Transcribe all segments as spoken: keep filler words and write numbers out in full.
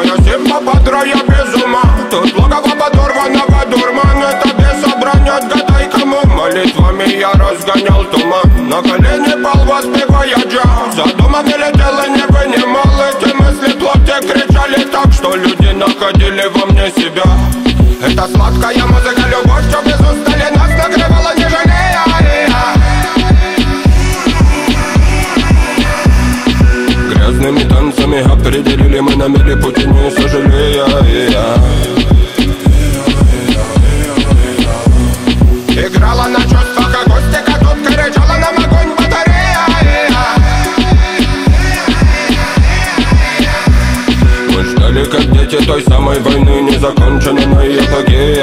Моя симпа подра, я без ума. Тут логово подорванного дурман. Это без собрания, отгадай кому. Молитвами я разгонял туман. На колени пал, воспевая джаз. За домом не летел и не вынимал. Эти мысли в плоти кричали так, что люди находили во мне себя. Это сладкая музыка, любовь, что без устали нас накрывала, не жалея. Грязными танцами определили мы на миле пути, не сожалея. Играла на чувствах акустика, тут кричала нам огонь батарея. Мы ждали, как дети, той самой войны, незаконченной апогея.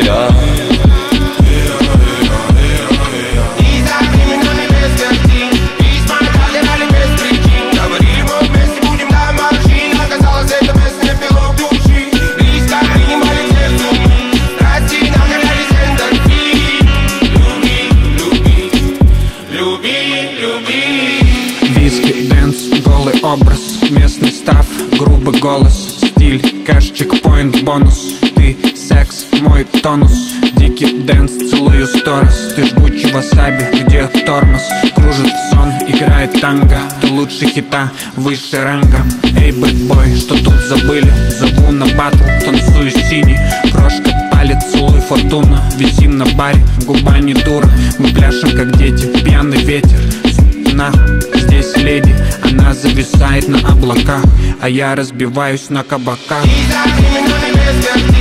Виски, дэнс, голый образ, местный став, грубый голос, стиль, кэш, чекпоинт, бонус. Ты секс, мой тонус, дикий дэнс, целую сторис. Ты жгучий васаби, где тормоз, кружит сон, играет танго. Ты лучше хита, выше ранга. Эй, бэтбой, что тут забыли? Зову на батл, танцую синий. Крошка палец, целуй фортуна. Висим на баре, губа не дура. Мы пляшем как дети, пьяный ветер. Здесь леди, она зависает на облаках, а я разбиваюсь на кабаках.